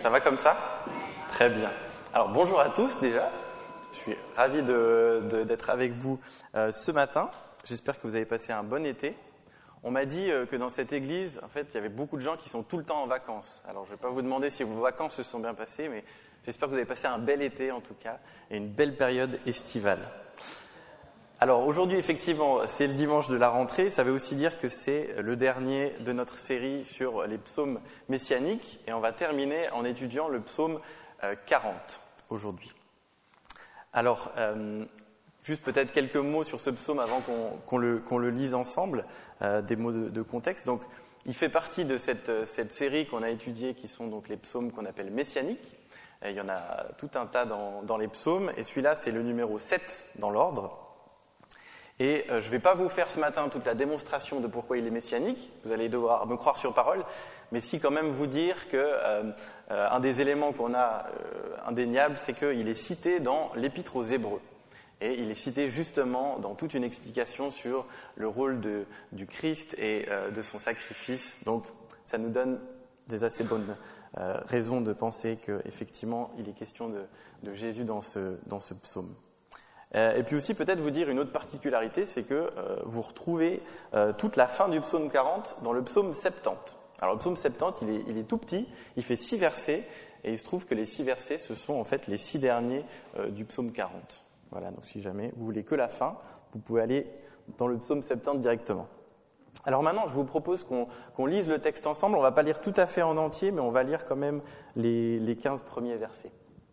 Ça va comme ça? Très bien. Alors bonjour à tous déjà. Je suis ravi d'être avec vous ce matin. J'espère que vous avez passé un bon été. On m'a dit que dans cette église, en fait, il y avait beaucoup de gens qui sont tout le temps en vacances. Alors je ne vais pas vous demander si vos vacances se sont bien passées, mais j'espère que vous avez passé un bel été en tout cas, et une belle période estivale. Alors aujourd'hui, effectivement, c'est le dimanche de la rentrée. Ça veut aussi dire que c'est le dernier de notre série sur les psaumes messianiques. Et on va terminer en étudiant le psaume 40 aujourd'hui. Alors, juste peut-être quelques mots sur ce psaume avant qu'on le lise ensemble, des mots de contexte. Donc, il fait partie de cette série qu'on a étudiée, qui sont donc les psaumes qu'on appelle messianiques. Il y en a tout un tas dans les psaumes. Et celui-là, c'est le numéro 7 dans l'ordre. Et je ne vais pas vous faire ce matin toute la démonstration de pourquoi il est messianique, vous allez devoir me croire sur parole, mais si quand même vous dire que un des éléments qu'on a indéniable, c'est qu'il est cité dans l'Épître aux Hébreux. Et il est cité justement dans toute une explication sur le rôle du Christ et de son sacrifice. Donc ça nous donne des assez bonnes raisons de penser qu'effectivement il est question de Jésus dans ce psaume. Et puis aussi peut-être vous dire une autre particularité, c'est que vous retrouvez toute la fin du psaume 40 dans le psaume 70. Alors le psaume 70, il est tout petit, il fait 6 versets, et il se trouve que les 6 versets, ce sont en fait les 6 derniers du psaume 40. Voilà, donc si jamais vous voulez que la fin, vous pouvez aller dans le psaume 70 directement. Alors maintenant, je vous propose qu'on lise le texte ensemble. On ne va pas lire tout à fait en entier, mais on va lire quand même les 15 premiers versets.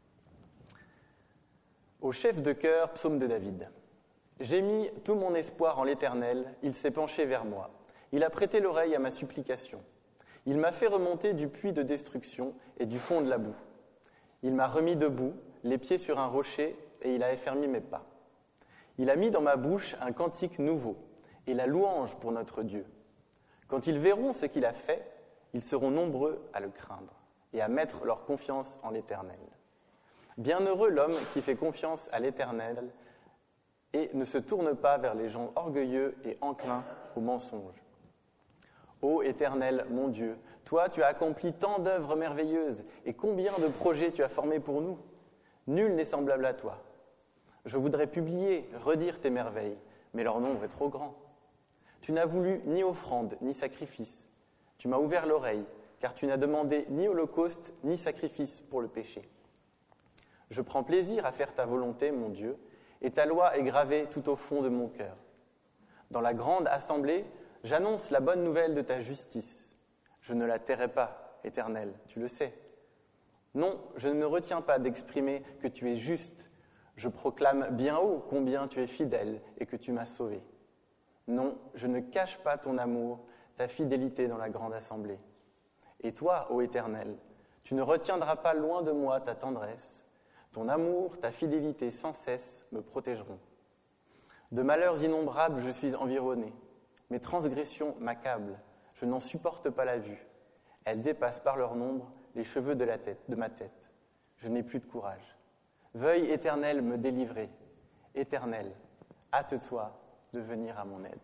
Au chef de chœur, psaume de David. J'ai mis tout mon espoir en l'Éternel, il s'est penché vers moi. Il a prêté l'oreille à ma supplication. Il m'a fait remonter du puits de destruction et du fond de la boue. Il m'a remis debout, les pieds sur un rocher, et il a affermi mes pas. Il a mis dans ma bouche un cantique nouveau, et la louange pour notre Dieu. Quand ils verront ce qu'il a fait, ils seront nombreux à le craindre et à mettre leur confiance en l'Éternel. Bienheureux l'homme qui fait confiance à l'Éternel et ne se tourne pas vers les gens orgueilleux et enclins au mensonge. Ô Éternel, mon Dieu, toi tu as accompli tant d'œuvres merveilleuses et combien de projets tu as formés pour nous. Nul n'est semblable à toi. Je voudrais publier, redire tes merveilles, mais leur nombre est trop grand. Tu n'as voulu ni offrande ni sacrifice. Tu m'as ouvert l'oreille, car tu n'as demandé ni holocauste ni sacrifice pour le péché. Je prends plaisir à faire ta volonté, mon Dieu, et ta loi est gravée tout au fond de mon cœur. Dans la grande assemblée, j'annonce la bonne nouvelle de ta justice. Je ne la tairai pas, Éternel, tu le sais. Non, je ne me retiens pas d'exprimer que tu es juste. Je proclame bien haut combien tu es fidèle et que tu m'as sauvé. Non, je ne cache pas ton amour, ta fidélité dans la grande assemblée. Et toi, ô Éternel, tu ne retiendras pas loin de moi ta tendresse. Ton amour, ta fidélité sans cesse me protégeront. De malheurs innombrables, je suis environné. Mes transgressions m'accablent. Je n'en supporte pas la vue. Elles dépassent par leur nombre les cheveux de ma tête. Je n'ai plus de courage. Veuille, Éternel, me délivrer. Éternel, hâte-toi de venir à mon aide.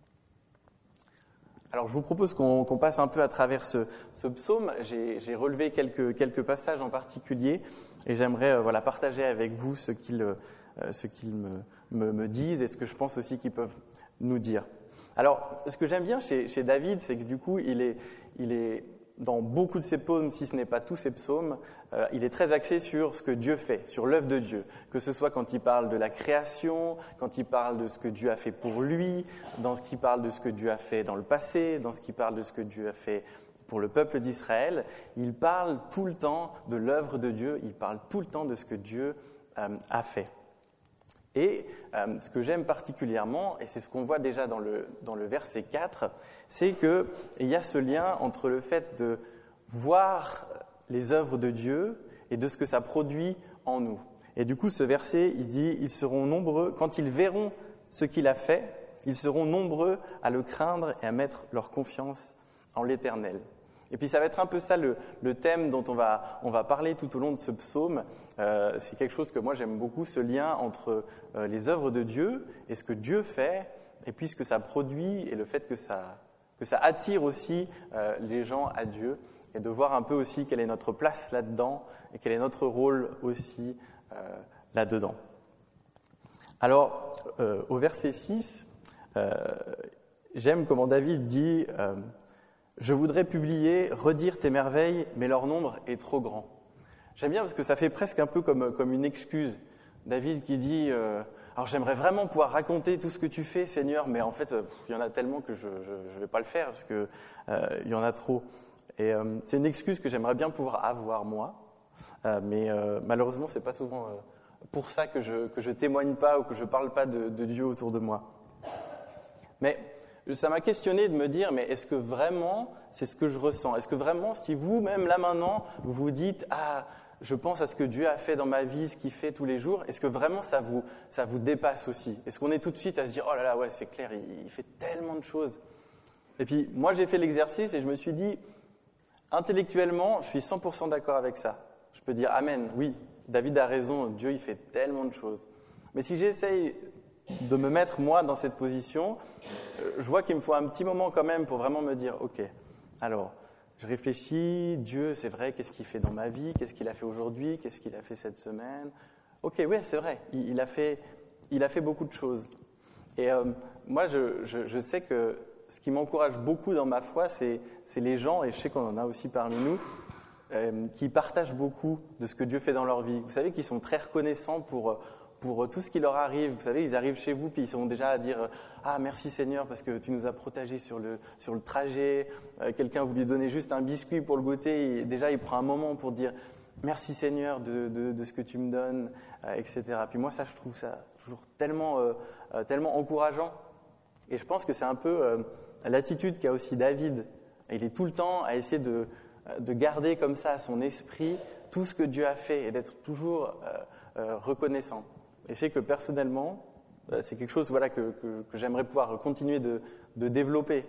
Alors je vous propose qu'on passe un peu à travers ce psaume. J'ai relevé quelques passages en particulier et j'aimerais partager avec vous ce qu'ils me disent et ce que je pense aussi qu'ils peuvent nous dire. Alors ce que j'aime bien chez David, c'est que du coup il est dans beaucoup de ses psaumes, si ce n'est pas tous ses psaumes, il est très axé sur ce que Dieu fait, sur l'œuvre de Dieu. Que ce soit quand il parle de la création, quand il parle de ce que Dieu a fait pour lui, dans ce qu'il parle de ce que Dieu a fait dans le passé, dans ce qu'il parle de ce que Dieu a fait pour le peuple d'Israël. Il parle tout le temps de l'œuvre de Dieu, il parle tout le temps de ce que Dieu a fait. Et ce que j'aime particulièrement, et c'est ce qu'on voit déjà dans le verset 4, c'est qu'il y a ce lien entre le fait de voir les œuvres de Dieu et de ce que ça produit en nous. Et du coup, ce verset, il dit « Ils seront nombreux, quand ils verront ce qu'il a fait, ils seront nombreux à le craindre et à mettre leur confiance en l'Éternel. » Et puis ça va être un peu ça le thème dont on va parler tout au long de ce psaume. C'est quelque chose que moi j'aime beaucoup, ce lien entre les œuvres de Dieu et ce que Dieu fait, et puis ce que ça produit et le fait que ça attire aussi les gens à Dieu et de voir un peu aussi quelle est notre place là-dedans et quel est notre rôle aussi là-dedans. Alors, au verset 6, j'aime comment David dit « Je voudrais publier, redire tes merveilles, mais leur nombre est trop grand. » J'aime bien parce que ça fait presque un peu comme une excuse. David qui dit alors j'aimerais vraiment pouvoir raconter tout ce que tu fais, Seigneur, mais en fait, il y en a tellement que je ne vais pas le faire parce que il y en a trop. Et c'est une excuse que j'aimerais bien pouvoir avoir moi, mais malheureusement, c'est pas souvent pour ça que je témoigne pas ou que je parle pas de Dieu autour de moi. Mais ça m'a questionné de me dire, mais est-ce que vraiment c'est ce que je ressens ? Est-ce que vraiment, si vous-même là maintenant, vous vous dites, je pense à ce que Dieu a fait dans ma vie, ce qu'il fait tous les jours, est-ce que vraiment ça vous dépasse aussi ? Est-ce qu'on est tout de suite à se dire, oh là là, ouais, c'est clair, il fait tellement de choses. Et puis, moi, j'ai fait l'exercice et je me suis dit, intellectuellement, je suis 100% d'accord avec ça. Je peux dire, amen, oui, David a raison, Dieu, il fait tellement de choses. Mais si j'essaye de me mettre, moi, dans cette position, je vois qu'il me faut un petit moment quand même pour vraiment me dire, ok, alors, je réfléchis, Dieu, c'est vrai, qu'est-ce qu'il fait dans ma vie, qu'est-ce qu'il a fait aujourd'hui, qu'est-ce qu'il a fait cette semaine. Ok, oui, c'est vrai, il a fait beaucoup de choses. Et moi, je sais que ce qui m'encourage beaucoup dans ma foi, c'est les gens, et je sais qu'on en a aussi parmi nous, qui partagent beaucoup de ce que Dieu fait dans leur vie. Vous savez qu'ils sont très reconnaissants pour tout ce qui leur arrive. Vous savez, ils arrivent chez vous puis ils sont déjà à dire « Ah, merci Seigneur parce que tu nous as protégés sur le trajet. Quelqu'un vous lui donnez juste un biscuit pour le goûter. Et déjà, il prend un moment pour dire « Merci Seigneur de ce que tu me donnes, etc. » Puis moi, ça, je trouve ça toujours tellement encourageant. Et je pense que c'est un peu l'attitude qu'a aussi David. Il est tout le temps à essayer de garder comme ça à son esprit tout ce que Dieu a fait et d'être toujours reconnaissant. Et je sais que personnellement, c'est quelque chose que j'aimerais pouvoir continuer de développer.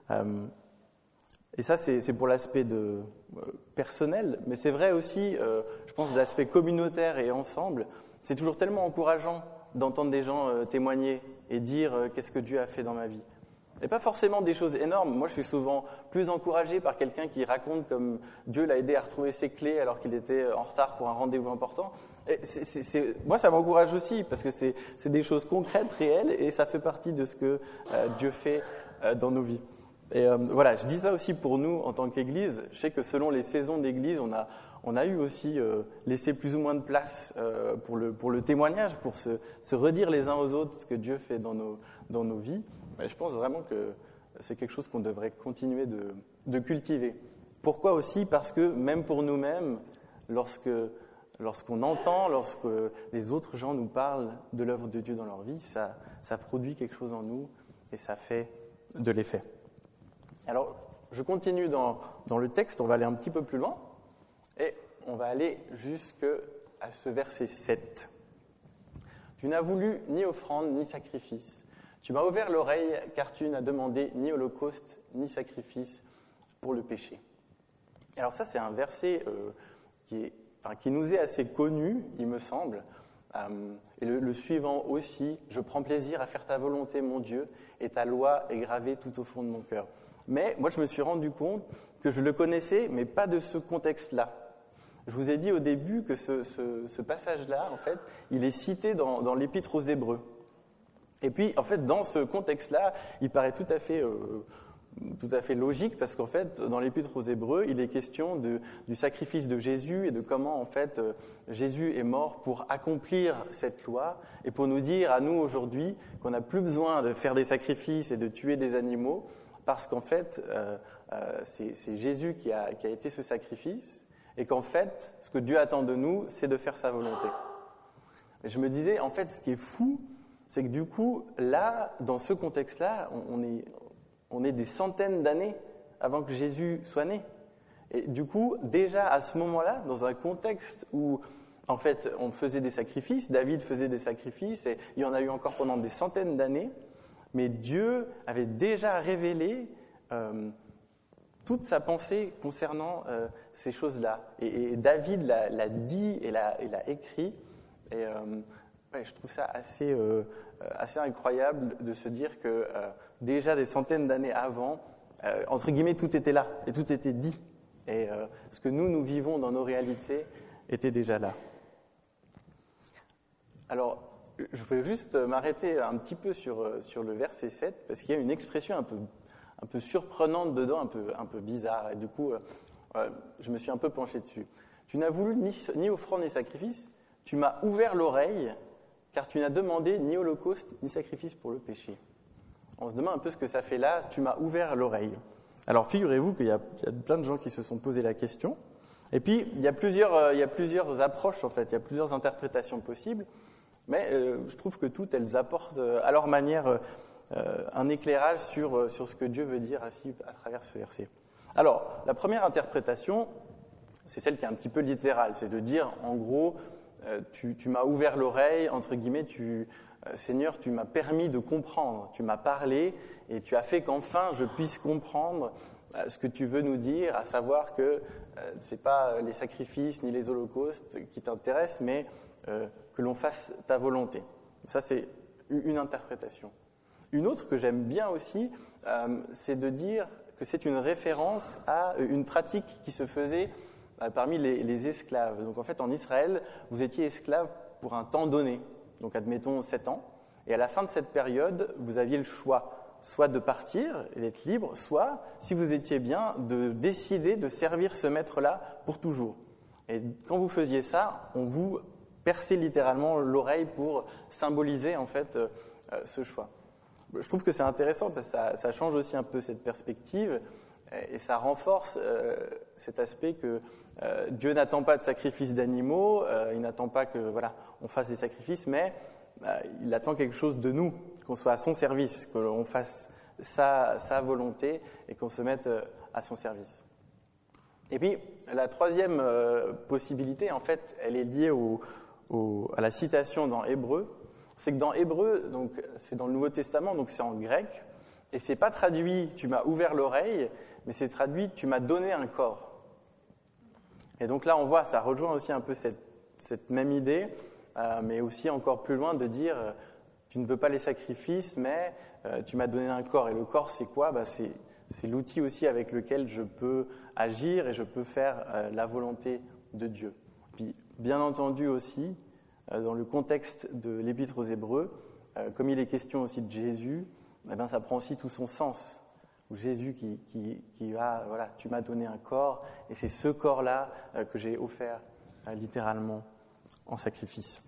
Et ça, c'est pour l'aspect personnel, mais c'est vrai aussi, je pense, de l'aspect communautaire et ensemble. C'est toujours tellement encourageant d'entendre des gens témoigner et dire qu'est-ce que Dieu a fait dans ma vie. Et pas forcément des choses énormes. Moi, je suis souvent plus encouragé par quelqu'un qui raconte comme Dieu l'a aidé à retrouver ses clés alors qu'il était en retard pour un rendez-vous important. Et moi, ça m'encourage aussi parce que c'est des choses concrètes, réelles, et ça fait partie de ce que Dieu fait dans nos vies. Et voilà, je dis ça aussi pour nous en tant qu'Église. Je sais que selon les saisons d'Église, on a eu aussi laissé plus ou moins de place pour le témoignage, pour se redire les uns aux autres ce que Dieu fait dans nos vies. Mais je pense vraiment que c'est quelque chose qu'on devrait continuer de cultiver. Pourquoi aussi ? Parce que même pour nous-mêmes, lorsqu'on entend, lorsque les autres gens nous parlent de l'œuvre de Dieu dans leur vie, ça produit quelque chose en nous et ça fait de l'effet. Alors, je continue dans le texte, on va aller un petit peu plus loin et on va aller jusqu'à ce verset 7. « Tu n'as voulu ni offrande ni sacrifice. Tu m'as ouvert l'oreille, car tu n'as demandé ni holocauste, ni sacrifice pour le péché. » Alors ça, c'est un verset qui nous est assez connu, il me semble. Et le suivant aussi, « Je prends plaisir à faire ta volonté, mon Dieu, et ta loi est gravée tout au fond de mon cœur. » Mais moi, je me suis rendu compte que je le connaissais, mais pas de ce contexte-là. Je vous ai dit au début que ce passage-là, en fait, il est cité dans l'Épître aux Hébreux. Et puis, en fait, dans ce contexte-là, il paraît tout à fait logique parce qu'en fait, dans l'Épître aux Hébreux, il est question du sacrifice de Jésus et de comment, en fait, Jésus est mort pour accomplir cette loi et pour nous dire à nous aujourd'hui qu'on n'a plus besoin de faire des sacrifices et de tuer des animaux parce qu'en fait, c'est Jésus qui a été ce sacrifice et qu'en fait, ce que Dieu attend de nous, c'est de faire sa volonté. Et je me disais, en fait, ce qui est fou, c'est que du coup, là, dans ce contexte-là, on est des centaines d'années avant que Jésus soit né. Et du coup, déjà à ce moment-là, dans un contexte où, en fait, on faisait des sacrifices, David faisait des sacrifices, et il y en a eu encore pendant des centaines d'années, mais Dieu avait déjà révélé toute sa pensée concernant ces choses-là. Et David l'a dit et l'a écrit, et je trouve ça assez incroyable de se dire que déjà des centaines d'années avant, entre guillemets, tout était là et tout était dit. et ce que nous vivons dans nos réalités était déjà là. Alors, je voulais juste m'arrêter un petit peu sur le verset 7, parce qu'il y a une expression un peu surprenante dedans, un peu bizarre, et du coup, je me suis un peu penché dessus. Tu n'as voulu ni offrande ni sacrifice, tu m'as ouvert l'oreille, car tu n'as demandé ni holocauste ni sacrifice pour le péché. On se demande un peu ce que ça fait là, tu m'as ouvert l'oreille. Alors figurez-vous qu'il y a plein de gens qui se sont posé la question, et puis il y a plusieurs approches en fait, il y a plusieurs interprétations possibles, mais je trouve que toutes elles apportent à leur manière un éclairage sur ce que Dieu veut dire ainsi à travers ce verset. Alors, la première interprétation, c'est celle qui est un petit peu littérale, c'est de dire, en gros, tu m'as ouvert l'oreille, entre guillemets, Seigneur, tu m'as permis de comprendre, tu m'as parlé, et tu as fait qu'enfin je puisse comprendre ce que tu veux nous dire, à savoir que ce n'est pas les sacrifices ni les holocaustes qui t'intéressent, mais que l'on fasse ta volonté. Ça, c'est une interprétation. Une autre que j'aime bien aussi, c'est de dire que c'est une référence à une pratique qui se faisait parmi les esclaves. Donc en fait, en Israël, vous étiez esclave pour un temps donné, donc admettons 7 ans, et à la fin de cette période, vous aviez le choix, soit de partir et d'être libre, soit, si vous étiez bien, de décider de servir ce maître-là pour toujours. Et quand vous faisiez ça, on vous perçait littéralement l'oreille pour symboliser en fait ce choix. Je trouve que c'est intéressant parce que ça change aussi un peu cette perspective et ça renforce cet aspect que Dieu n'attend pas de sacrifices d'animaux, il n'attend pas que on fasse des sacrifices, mais il attend quelque chose de nous, qu'on soit à son service, qu'on fasse sa volonté et qu'on se mette à son service. Et puis la troisième possibilité, en fait, elle est liée à la citation dans Hébreux. C'est que dans Hébreux, donc c'est dans le Nouveau Testament, donc c'est en grec, et c'est pas traduit « tu m'as ouvert l'oreille », mais c'est traduit « tu m'as donné un corps ». Et donc là, on voit, ça rejoint aussi un peu cette même idée, mais aussi encore plus loin de dire « tu ne veux pas les sacrifices, mais tu m'as donné un corps ». Et le corps, c'est quoi ? C'est l'outil aussi avec lequel je peux agir et je peux faire la volonté de Dieu. Puis, bien entendu aussi, dans le contexte de l'Épître aux Hébreux, comme il est question aussi de Jésus, ça prend aussi tout son sens. Jésus qui va, tu m'as donné un corps, et c'est ce corps-là que j'ai offert littéralement en sacrifice.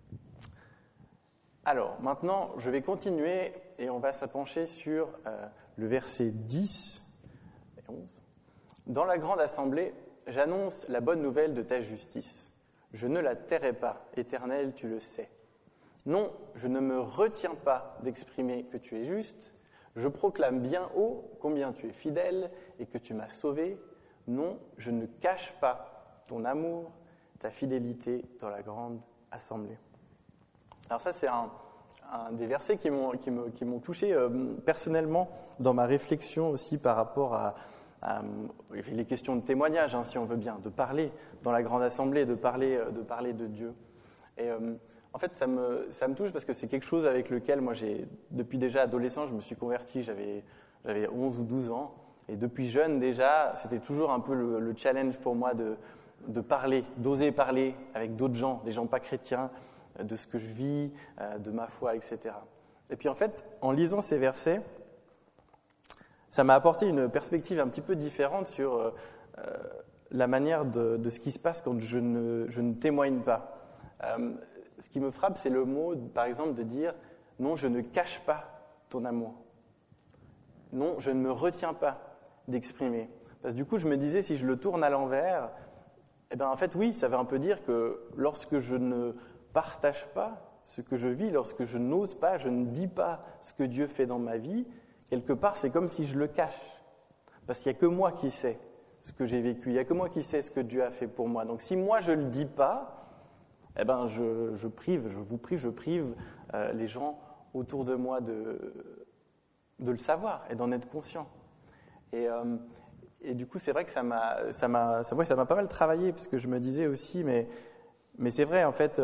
Alors, maintenant, je vais continuer et on va s'appencher sur le verset 10 et 11. Dans la grande assemblée, j'annonce la bonne nouvelle de ta justice. Je ne la tairai pas, Éternel, tu le sais. Non, je ne me retiens pas d'exprimer que tu es juste. Je proclame bien haut combien tu es fidèle et que tu m'as sauvé. Non, je ne cache pas ton amour, ta fidélité dans la grande assemblée. Alors ça, c'est un des versets qui m'ont touché personnellement dans ma réflexion aussi par rapport à les questions de témoignage, si on veut bien, de parler dans la grande assemblée, de parler de Dieu. Et en fait, ça me touche parce que c'est quelque chose avec lequel moi, depuis déjà adolescent, je me suis converti, j'avais 11 ou 12 ans, et depuis jeune déjà, c'était toujours un peu le challenge pour moi de parler, d'oser parler avec d'autres gens, des gens pas chrétiens, de ce que je vis, de ma foi, etc. Et puis en fait, en lisant ces versets, ça m'a apporté une perspective un petit peu différente sur la manière de ce qui se passe quand je ne témoigne pas. Ce qui me frappe, c'est le mot, par exemple, de dire « non, je ne cache pas ton amour ». Non, je ne me retiens pas d'exprimer. Parce que du coup, je me disais, si je le tourne à l'envers, en fait, oui, ça veut un peu dire que lorsque je ne partage pas ce que je vis, lorsque je n'ose pas, je ne dis pas ce que Dieu fait dans ma vie, quelque part, c'est comme si je le cache. Parce qu'il n'y a que moi qui sais ce que j'ai vécu, il n'y a que moi qui sais ce que Dieu a fait pour moi. Donc si moi je ne le dis pas, je vous prive les gens autour de moi de le savoir et d'en être conscient. Et du coup, c'est vrai que ça m'a pas mal travaillé, parce que je me disais aussi, mais c'est vrai, en fait,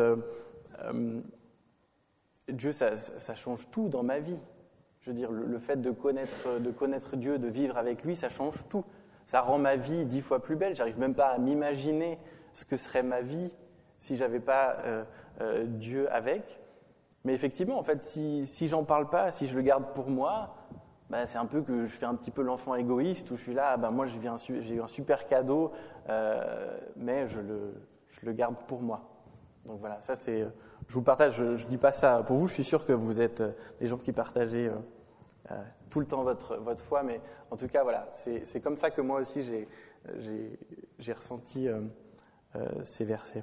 Dieu, ça change tout dans ma vie. Je veux dire, le fait de connaître Dieu, de vivre avec lui, ça change tout. Ça rend ma vie 10 fois plus belle. J'arrive même pas à m'imaginer ce que serait ma vie si j'avais pas Dieu avec. Mais effectivement, en fait, si j'en parle pas, si je le garde pour moi, c'est un peu que je fais un petit peu l'enfant égoïste où je suis là, moi j'ai eu un super cadeau, mais je le garde pour moi. Donc voilà, ça c'est, je vous partage, je dis pas ça pour vous, je suis sûr que vous êtes des gens qui partagez tout le temps votre foi, mais en tout cas voilà, c'est comme ça que moi aussi j'ai ressenti ces versets.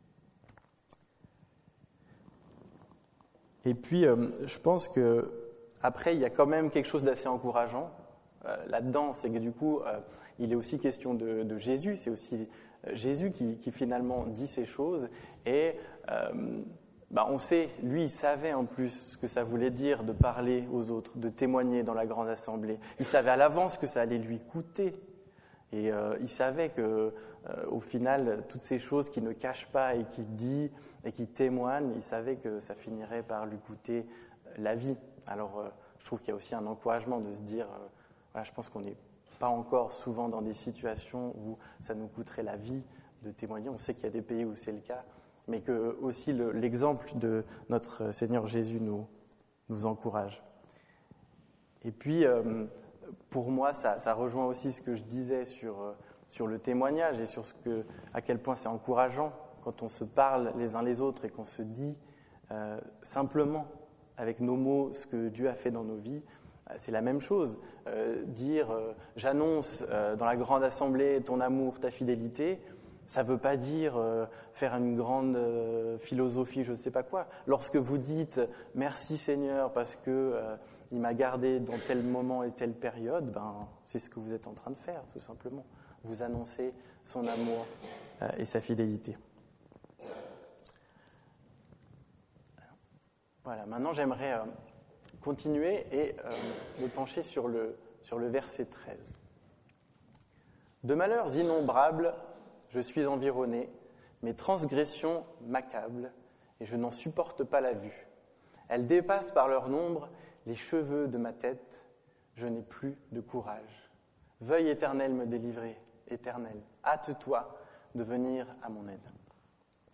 Et puis je pense que après il y a quand même quelque chose d'assez encourageant là-dedans, c'est que du coup il est aussi question de Jésus, c'est aussi Jésus qui finalement dit ces choses et on sait, lui, il savait en plus ce que ça voulait dire de parler aux autres, de témoigner dans la grande assemblée. Il savait à l'avance que ça allait lui coûter. Et il savait que, au final, toutes ces choses qu'il ne cache pas et qu'il dit et qui témoigne, il savait que ça finirait par lui coûter la vie. Alors, je trouve qu'il y a aussi un encouragement de se dire, je pense qu'on n'est pas encore souvent dans des situations où ça nous coûterait la vie de témoigner. On sait qu'il y a des pays où c'est le cas. Mais que aussi l'exemple de notre Seigneur Jésus nous encourage. Et puis, pour moi, ça rejoint aussi ce que je disais sur le témoignage et sur à quel point c'est encourageant quand on se parle les uns les autres et qu'on se dit simplement avec nos mots ce que Dieu a fait dans nos vies. C'est la même chose. Dire j'annonce dans la grande assemblée ton amour, ta fidélité. Ça ne veut pas dire faire une grande philosophie, je ne sais pas quoi. Lorsque vous dites « Merci Seigneur parce qu'il m'a gardé dans tel moment et telle période », c'est ce que vous êtes en train de faire, tout simplement. Vous annoncez son amour et sa fidélité. Voilà, maintenant j'aimerais continuer et me pencher sur le verset 13. « De malheurs innombrables, je suis environné, mes transgressions m'accablent, et je n'en supporte pas la vue. Elles dépassent par leur nombre les cheveux de ma tête, je n'ai plus de courage. Veuille Éternel me délivrer, Éternel, hâte-toi de venir à mon aide. »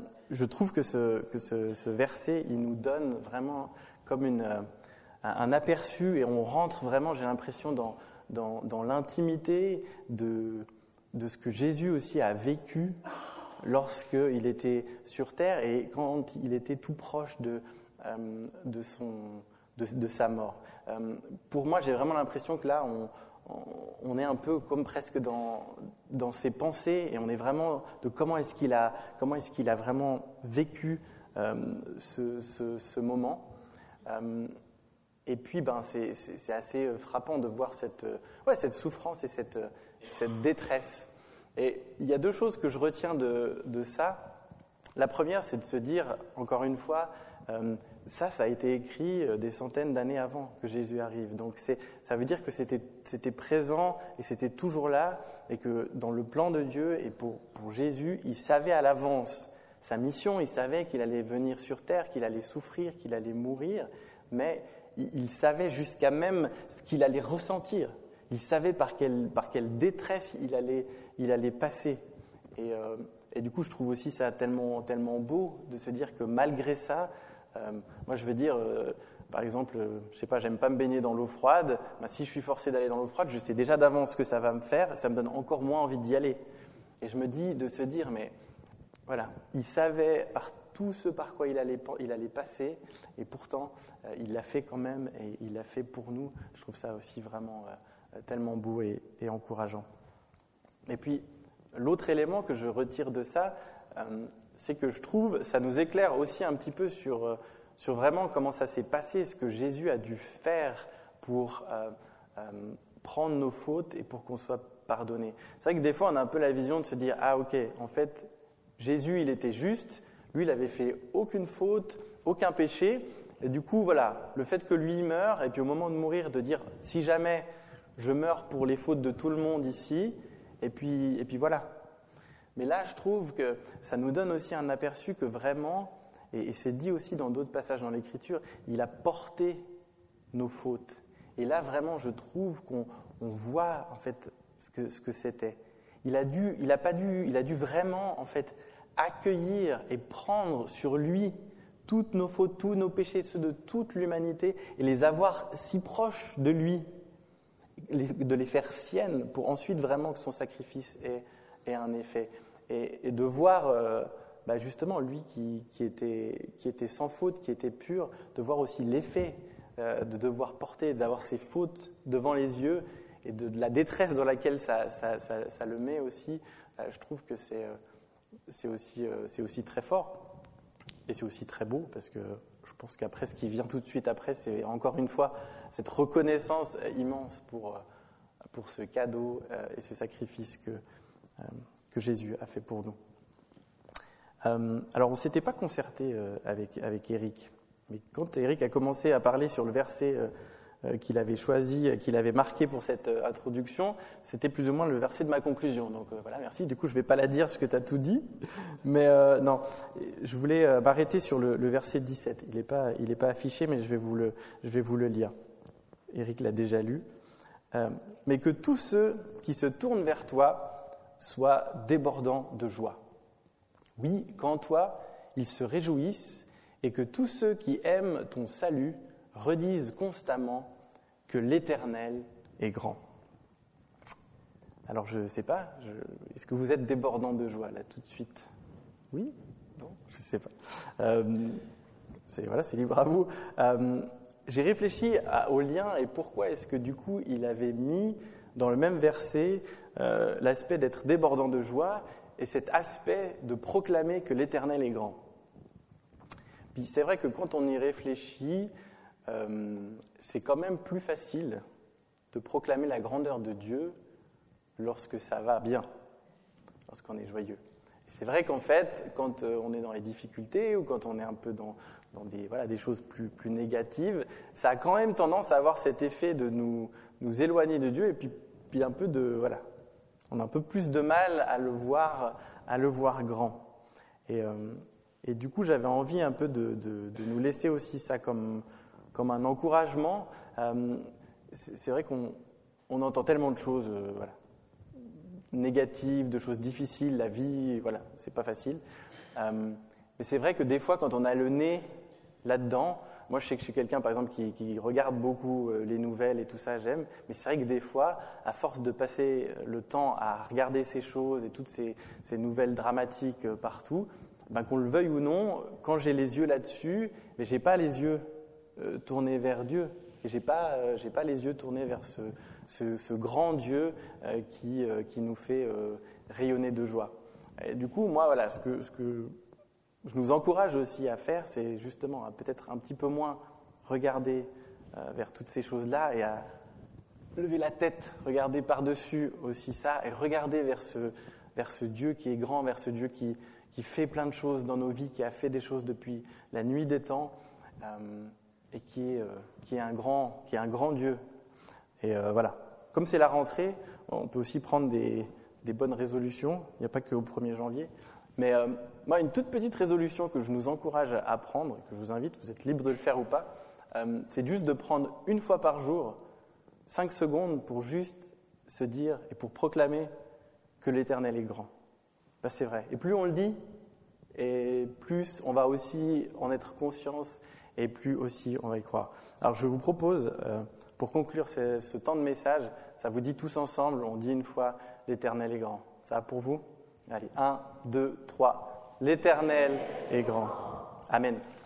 Je trouve que ce verset, il nous donne vraiment comme un aperçu, et on rentre vraiment, j'ai l'impression, dans l'intimité de ce que Jésus aussi a vécu lorsqu'il était sur terre et quand il était tout proche de sa mort. Pour moi, j'ai vraiment l'impression que là, on est un peu comme presque dans ses pensées et on est vraiment de comment est-ce qu'il a vraiment vécu ce moment. Et puis, c'est assez frappant de voir cette souffrance et cette détresse. Et il y a deux choses que je retiens de ça. La première, c'est de se dire, encore une fois, ça a été écrit des centaines d'années avant que Jésus arrive. Donc ça veut dire que c'était présent et c'était toujours là, et que dans le plan de Dieu et pour Jésus, il savait à l'avance sa mission, il savait qu'il allait venir sur terre, qu'il allait souffrir, qu'il allait mourir, mais il savait jusqu'à même ce qu'il allait ressentir. Il savait par quelle détresse il allait passer. Et du coup, je trouve aussi ça tellement, tellement beau de se dire que malgré ça, moi je veux dire, par exemple, je sais pas, j'aime pas me baigner dans l'eau froide. Si je suis forcé d'aller dans l'eau froide, je sais déjà d'avance ce que ça va me faire, ça me donne encore moins envie d'y aller. Et je me dis de se dire, mais voilà, il savait par tout ce par quoi il allait passer, et pourtant il l'a fait quand même, et il l'a fait pour nous. Je trouve ça aussi vraiment tellement beau et encourageant. Et puis, l'autre élément que je retire de ça, c'est que je trouve, ça nous éclaire aussi un petit peu sur vraiment comment ça s'est passé, ce que Jésus a dû faire pour prendre nos fautes et pour qu'on soit pardonné. C'est vrai que des fois, on a un peu la vision de se dire « Ah ok, en fait, Jésus, il était juste, lui, il n'avait fait aucune faute, aucun péché, et du coup, voilà, le fait que lui, il meure, et puis au moment de mourir, de dire « Si jamais je meurs pour les fautes de tout le monde ici, et puis voilà. » Mais là, je trouve que ça nous donne aussi un aperçu que vraiment, et c'est dit aussi dans d'autres passages dans l'Écriture, il a porté nos fautes. Et là, vraiment, je trouve on voit en fait ce que c'était. Il a dû vraiment en fait accueillir et prendre sur lui toutes nos fautes, tous nos péchés, ceux de toute l'humanité, et les avoir si proches de lui, de les faire siennes, pour ensuite vraiment que son sacrifice ait un effet. Et de voir justement lui qui était sans faute, qui était pur, de voir aussi l'effet de devoir porter, d'avoir ses fautes devant les yeux, et de la détresse dans laquelle ça le met aussi. Je trouve que c'est aussi très fort. Et c'est aussi très beau, parce que je pense qu'après, ce qui vient tout de suite après, c'est encore une fois cette reconnaissance immense pour ce cadeau et ce sacrifice que Jésus a fait pour nous. Alors, on ne s'était pas concerté avec Eric, mais quand Eric a commencé à parler sur le verset qu'il avait choisi, qu'il avait marqué pour cette introduction, c'était plus ou moins le verset de ma conclusion. Donc voilà, merci. Du coup, je ne vais pas la dire parce que tu as tout dit. Mais non, je voulais m'arrêter sur le verset 17. Il n'est pas affiché, mais je vais vous le lire. Éric l'a déjà lu. Mais que tous ceux qui se tournent vers toi soient débordants de joie. Oui, qu'en toi, ils se réjouissent, et que tous ceux qui aiment ton salut redisent constamment que l'Éternel est grand. Alors je ne sais pas, est-ce que vous êtes débordant de joie là tout de suite ? Oui ? Non ? Je ne sais pas. C'est libre à vous. J'ai réfléchi au lien et pourquoi est-ce que du coup il avait mis dans le même verset l'aspect d'être débordant de joie et cet aspect de proclamer que l'Éternel est grand. Puis c'est vrai que quand on y réfléchit, c'est quand même plus facile de proclamer la grandeur de Dieu lorsque ça va bien, lorsqu'on est joyeux. Et c'est vrai qu'en fait, quand on est dans les difficultés ou quand on est un peu dans des choses plus négatives, ça a quand même tendance à avoir cet effet de nous éloigner de Dieu et puis un peu on a un peu plus de mal à le voir grand. Et du coup, j'avais envie un peu de nous laisser aussi ça comme un encouragement. C'est vrai qu'on entend tellement de choses négatives, de choses difficiles, la vie, c'est pas facile. Mais c'est vrai que des fois, quand on a le nez là-dedans, moi je sais que je suis quelqu'un par exemple qui regarde beaucoup les nouvelles et tout ça, j'aime, mais c'est vrai que des fois, à force de passer le temps à regarder ces choses et toutes ces nouvelles dramatiques partout, qu'on le veuille ou non, quand j'ai les yeux là-dessus, mais j'ai pas les yeux tournés vers Dieu. Et j'ai pas les yeux tournés vers ce grand Dieu qui nous fait rayonner de joie. Et du coup, moi, ce que je nous encourage aussi à faire, c'est justement à peut-être un petit peu moins regarder vers toutes ces choses-là et à lever la tête, regarder par-dessus aussi ça et regarder vers ce Dieu qui est grand, vers ce Dieu qui fait plein de choses dans nos vies, qui a fait des choses depuis la nuit des temps et qui est un grand Dieu. Et voilà. Comme c'est la rentrée, on peut aussi prendre des bonnes résolutions. Il n'y a pas qu'au 1er janvier. Mais moi, une toute petite résolution que je nous encourage à prendre, que je vous invite, vous êtes libre de le faire ou pas, c'est juste de prendre une fois par jour 5 secondes pour juste se dire et pour proclamer que l'Éternel est grand. C'est vrai. Et plus on le dit, et plus on va aussi en être conscience, et plus aussi on va y croire. Alors je vous propose, pour conclure ce temps de message, ça vous dit tous ensemble, on dit une fois, l'Éternel est grand. Ça va pour vous ? Allez, 1, 2, 3. L'Éternel est grand. Amen.